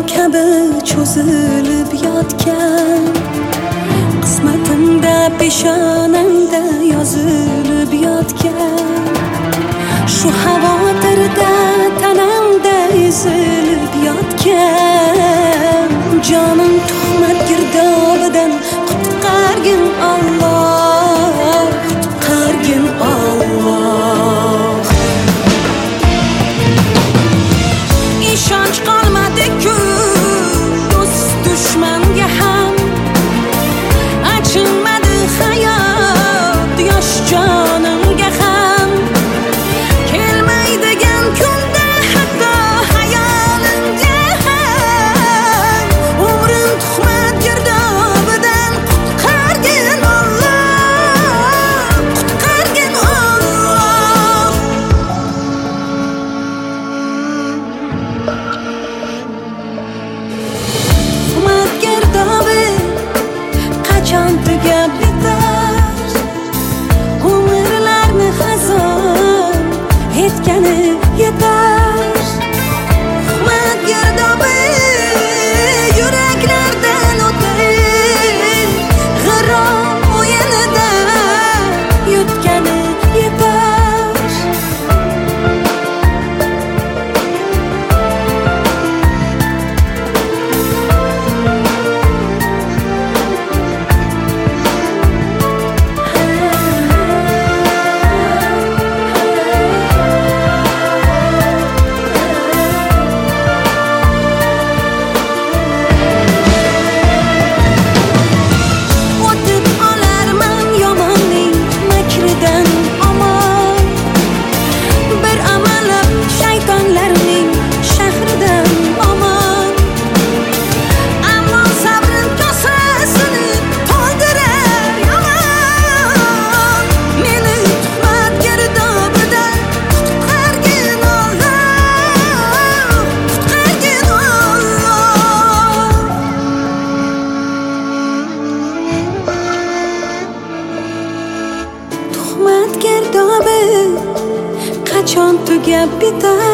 kabi cho'zilib yotgan, qismatimda peshonamda yozilib yotgan, shu xavotirda tanamda ezilib yotgan, jonim tuhmat girdobidan qutqargin Alloh, qutqargin Alloh. Ishonch qolmadi-ku do'st dushmanga ham, achinmadi hayot yosh jonimga ham, kelmaydigan kunda hatto hayolimga ham, umrim tuhmat girdobidan qutqargin Alloh, qutqargin Alloh. Tuhmat girdobi qachon tugab bitar, umrlarni xazon etgani yetar. Tuhmat girdobi yuraklardan o'tib, g'arom o'yinida yutgani yetar. O'tib olarman yomonning makridan omon, bir amallab shaytonlarning shahridan omon. Ammo sabrim kosasini to'ldirar yomon, meni tuhmat girdobidan qutqargin Alloh, qutqargin Alloh. Tuhmat girdobi qachon tugab bitar,